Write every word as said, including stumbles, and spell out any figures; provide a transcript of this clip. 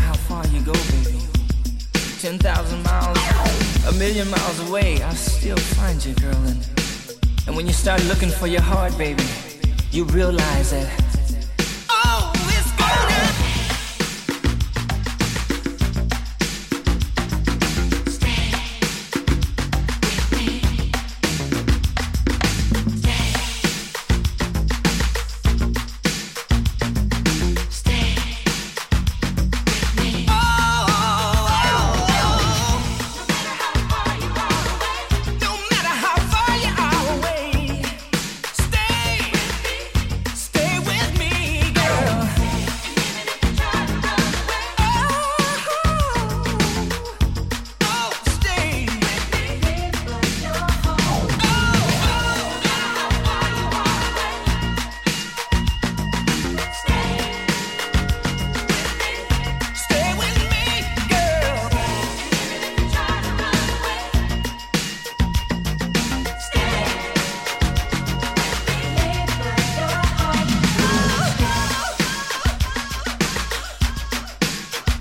how far you go, baby. Ten thousand miles, a million miles away, I'll still find you, girl. And, and when you start looking for your heart, baby, you realize that